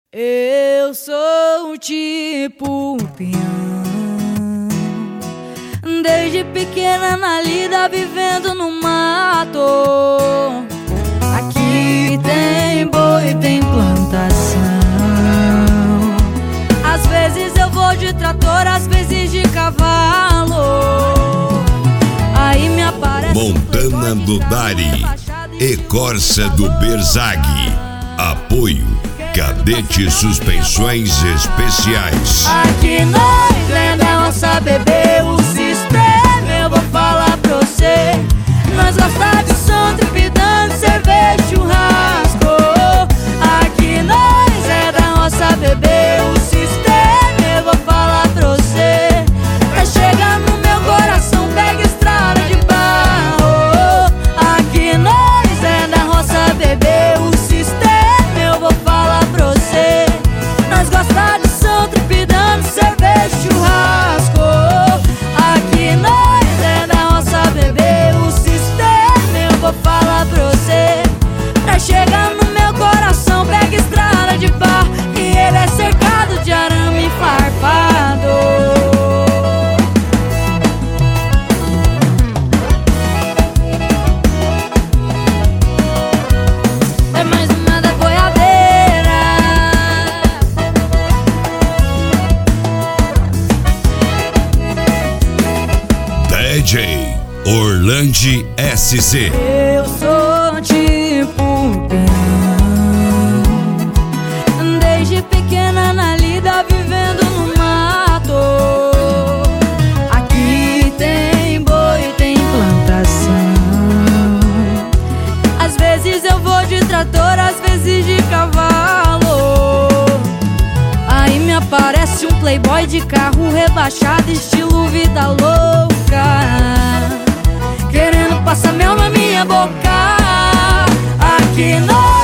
Eu sou tipo peão, desde pequena na lida vivendo no mato. Aqui tem boi, tem plantação. Às vezes eu vou de trator, às vezes de cavalo. Aí me aparece Montana do Dari e Corsa do Berzag. Apoio Cadete Suspensões Especiais. Aqui nós é da nossa bebê, o sistema eu vou falar pra você. Nós gostamos de som, tripidando, cerveja, churrasco. Aqui nós é da nossa bebê, o sistema eu vou falar pra você. Pra chegar no meu coração, pega estrada de barro. Aqui nós é da nossa bebê, o sistema eu vou falar pra você. Nós gostamos de som, tripidando, cerveja, churrasco. Aqui nós é da nossa bebê, o sistema eu vou falar pra você. Pra chegar no meu coração, pega estrada de barro, e ele é cercado de arame farpado. É mais uma da boiadeira. DJ Orlandi SC. Eu sou tipo peão, desde pequena na lida vivendo no mato. Aqui tem boi, tem plantação. Às vezes eu vou de trator, às vezes de cavalo. Aí me aparece um playboy de carro rebaixado, estilo vida louca, querendo passar mel na minha boca. Aqui nós